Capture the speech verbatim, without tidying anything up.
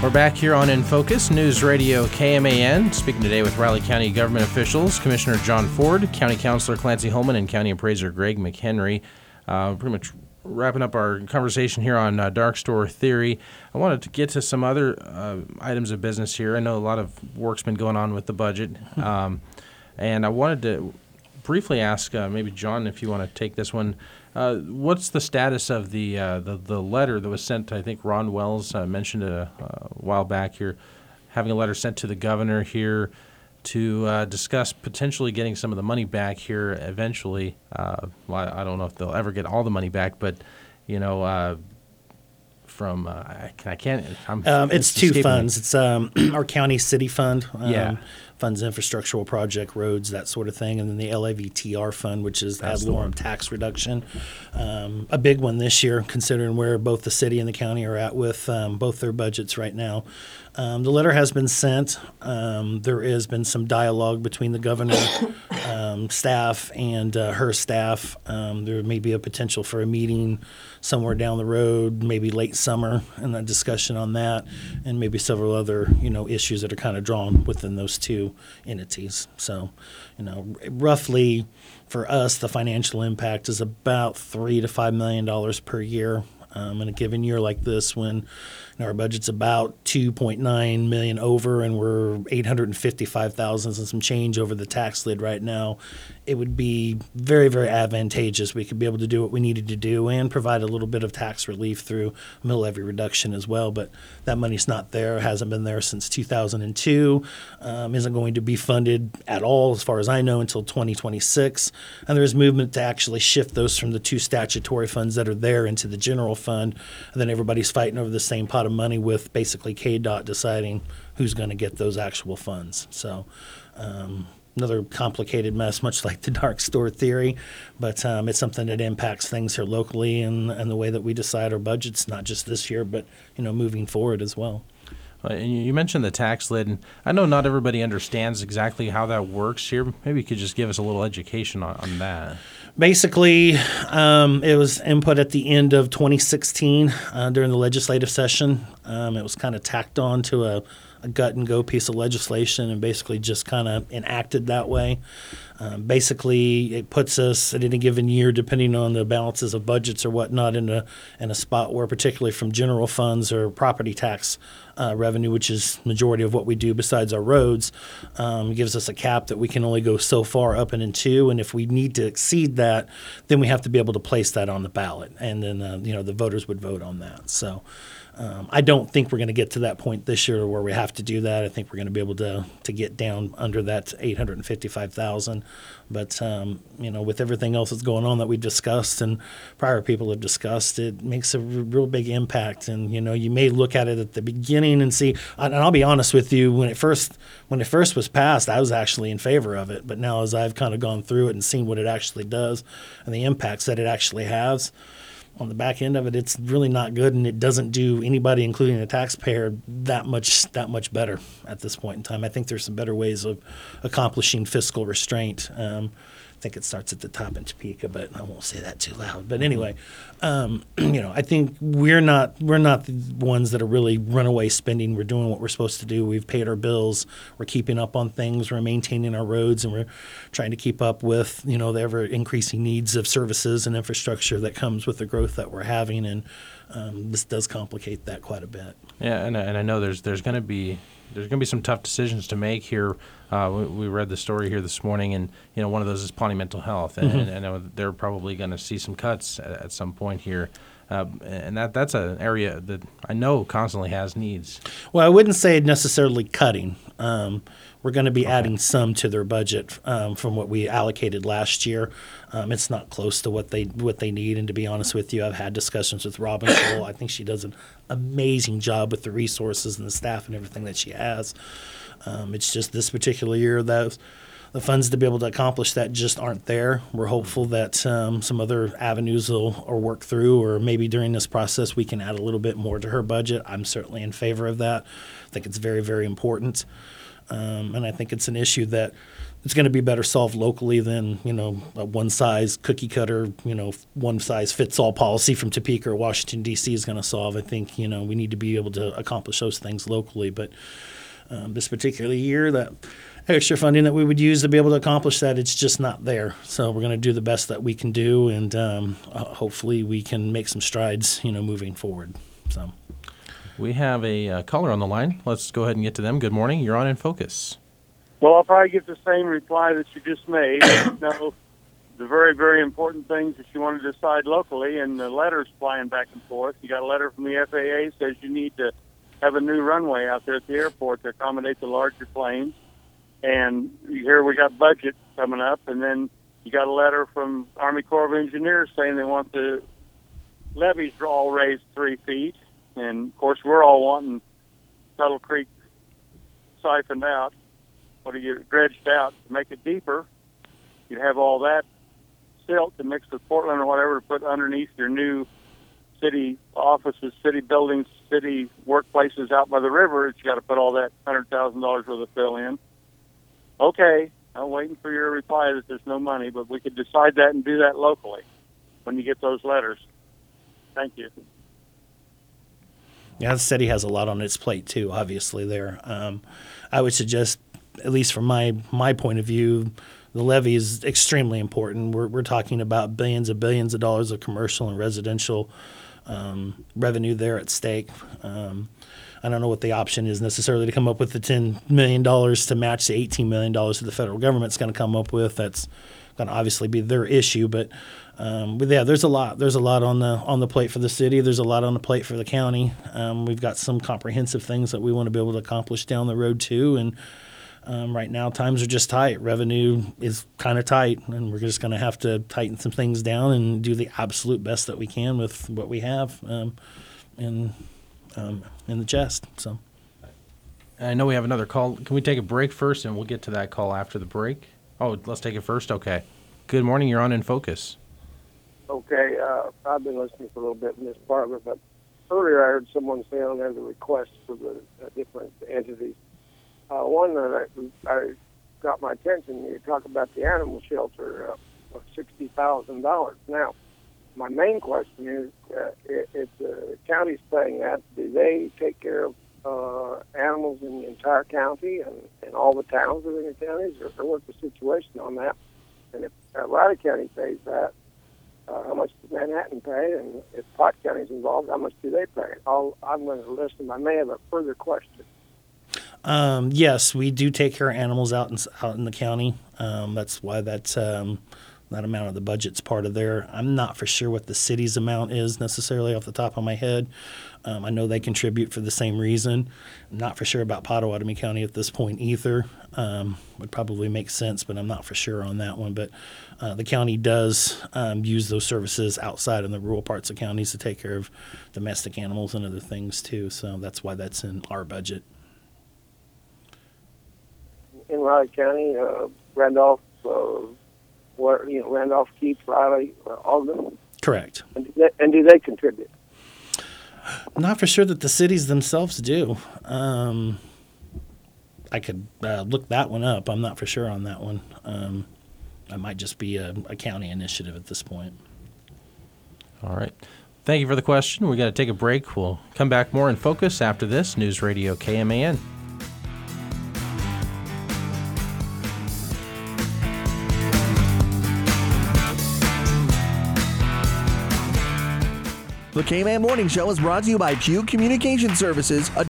We're back here on In Focus, News Radio K M A N, speaking today with Riley County government officials, Commissioner John Ford, County Councilor Clancy Holman, and County Appraiser Greg McHenry. Uh, pretty much wrapping up our conversation here on uh, dark store theory. I wanted to get to some other uh, items of business here. I know a lot of work's been going on with the budget, um, and I wanted to briefly ask uh, maybe John, if you want to take this one. Uh, what's the status of the, uh, the the letter that was sent? I think Ron Wells uh, mentioned it a, a while back here, having a letter sent to the governor here to uh, discuss potentially getting some of the money back here eventually. Uh, well, I don't know if they'll ever get all the money back, but you know, uh, from uh, I, I can't. I'm, um, it's, it's two funds. Me. It's um, our county city fund. Um, yeah. Funds infrastructural project, roads, that sort of thing, and then the L A V T R fund, which is ad valorem tax reduction. Um, a big one this year, considering where both the city and the county are at with um, both their budgets right now. Um, the letter has been sent. Um, there has been some dialogue between the governor, um, staff, and uh, her staff. Um, there may be a potential for a meeting somewhere down the road, maybe late summer, and a discussion on that, and maybe several other, you know, issues that are kind of drawn within those two entities. So, you know, roughly for us, the financial impact is about three to five million dollars per year. Um, in a given year like this, when you know, our budget's about two point nine million over, and we're eight hundred fifty-five thousand and some change over the tax lid right now, it would be very, very advantageous. We could be able to do what we needed to do and provide a little bit of tax relief through mill levy reduction as well. But that money's not there, hasn't been there since two thousand two, um, isn't going to be funded at all, as far as I know, until twenty twenty-six. And there is movement to actually shift those from the two statutory funds that are there into the general fund. And then everybody's fighting over the same pot of money, with basically K D O T deciding who's going to get those actual funds. So um, another complicated mess, much like the dark store theory, but um, it's something that impacts things here locally and, and the way that we decide our budgets, not just this year, but you know, moving forward as well. And you mentioned the tax lid, and I know not everybody understands exactly how that works here. Maybe you could just give us a little education on, on that. Basically, um, it was input at the end of twenty sixteen uh, during the legislative session. Um, it was kind of tacked on to a, a gut-and-go piece of legislation and basically just kind of enacted that way. Um, basically, it puts us at any given year, depending on the balances of budgets or whatnot, in a in a spot where, particularly from general funds or property tax uh, revenue, which is majority of what we do besides our roads, um, gives us a cap that we can only go so far up and into. And if we need to exceed that, then we have to be able to place that on the ballot, and then uh, you know the voters would vote on that. So. Um, I don't think we're going to get to that point this year where we have to do that. I think we're going to be able to to get down under that eight hundred fifty-five thousand. But um, you know, with everything else that's going on that we discussed and prior people have discussed, it makes a r- real big impact. And you know, you may look at it at the beginning and see. And I'll be honest with you, when it first when it first was passed, I was actually in favor of it. But now, as I've kind of gone through it and seen what it actually does and the impacts that it actually has, on the back end of it, it's really not good, and it doesn't do anybody, including the taxpayer, that much that much better at this point in time. I think there's some better ways of accomplishing fiscal restraint. Um, I think it starts at the top in Topeka, but I won't say that too loud. But anyway, um, you know, I think we're not we're not the ones that are really runaway spending. We're doing what we're supposed to do. We've paid our bills. We're keeping up on things. We're maintaining our roads, and we're trying to keep up with, you know, the ever increasing needs of services and infrastructure that comes with the growth that we're having. And um, this does complicate that quite a bit. Yeah, and and I know there's there's going to be there's going to be some tough decisions to make here. Uh, we, we read the story here this morning, and you know one of those is Pawnee Mental Health, and, mm-hmm. and I know they're probably going to see some cuts at, at some point here, uh, and that that's an area that I know constantly has needs. Well, I wouldn't say necessarily cutting. Um, we're going to be okay. adding some to their budget um, from what we allocated last year. Um, it's not close to what they what they need, and to be honest with you, I've had discussions with Robin Cole. I think she does an amazing job with the resources and the staff and everything that she has. Um, it's just this particular year that the funds to be able to accomplish that just aren't there. We're hopeful that um, some other avenues will or work through, or maybe during this process we can add a little bit more to her budget. I'm certainly in favor of that. I think it's very, very important. Um, and I think it's an issue that it's going to be better solved locally than, you know, a one-size cookie cutter, you know, one-size-fits-all policy from Topeka or Washington, D C is going to solve. I think, you know, we need to be able to accomplish those things locally. But um, this particular year, that extra funding that we would use to be able to accomplish that, it's just not there. So we're going to do the best that we can do, and um, uh, hopefully we can make some strides, you know, moving forward. So We have a uh, caller on the line. Let's go ahead and get to them. Good morning. You're on In Focus. Well, I'll probably get the same reply that you just made. You know, the very, very important things that you want to decide locally, and the letters flying back and forth. You got a letter from the F A A says you need to have a new runway out there at the airport to accommodate the larger planes. And here we got budget coming up, and then you got a letter from Army Corps of Engineers saying they want the levees all raised three feet. And, of course, we're all wanting Tuttle Creek siphoned out. What do you dredged out to make it deeper? You have all that silt to mix with Portland or whatever to put underneath your new city offices, city buildings, city workplaces out by the river. You got to put all that one hundred thousand dollars worth of fill in. Okay, I'm waiting for your reply that there's no money, but we could decide that and do that locally when you get those letters. Thank you. Yeah, the city has a lot on its plate too, obviously there. Um, I would suggest, at least from my, my point of view, the levy is extremely important. We're, we're talking about billions and billions of dollars of commercial and residential um, revenue there at stake. Um, I don't know what the option is necessarily to come up with the ten million dollars to match the eighteen million dollars that the federal government's going to come up with. That's going to obviously be their issue, but Um, but yeah, there's a lot. There's a lot on the on the plate for the city. There's a lot on the plate for the county. Um, we've got some comprehensive things that we want to be able to accomplish down the road too. And um, right now, times are just tight. Revenue is kind of tight, and we're just going to have to tighten some things down and do the absolute best that we can with what we have um, in um, in the chest. So, I know we have another call. Can we take a break first, and we'll get to that call after the break? Oh, let's take it first. Okay. Good morning. You're on In Focus. Okay, uh, I've been listening for a little bit in this part of it, but earlier I heard someone say on there the requests for the uh, different entities. Uh, one that I, I got my attention, you talk about the animal shelter uh, of sixty thousand dollars. Now, my main question is, uh, if the county's paying that, do they take care of uh, animals in the entire county and, and all the towns within the counties, or, or what's the situation on that? And if uh, Riley County pays that, Uh, how much does Manhattan pay, and if Pot County's involved, how much do they pay? I'll, I'm going to listen. I may have a further question. um, yes, we do take care of animals out in out in the county. Um, that's why that's um, that amount of the budget's part of there. I'm not for sure what the city's amount is necessarily off the top of my head. Um, I know they contribute for the same reason. I'm not for sure about Pottawatomie County at this point either. Um, would probably make sense, but I'm not for sure on that one. But uh, the county does um, use those services outside in the rural parts of counties to take care of domestic animals and other things too. So that's why that's in our budget. In Riley County, uh, Randolph, uh, what, you know, Randolph, Keith, Riley, uh, all of them? Correct. And do they, and do they contribute? I'm not for sure that the cities themselves do. Um, I could uh, look that one up. I'm not for sure on that one. Um, that might just be a, a county initiative at this point. All right. Thank you for the question. We got to take a break. We'll come back more in focus after this. News Radio K M A N. The K-Man Morning Show is brought to you by Pew Communication Services, a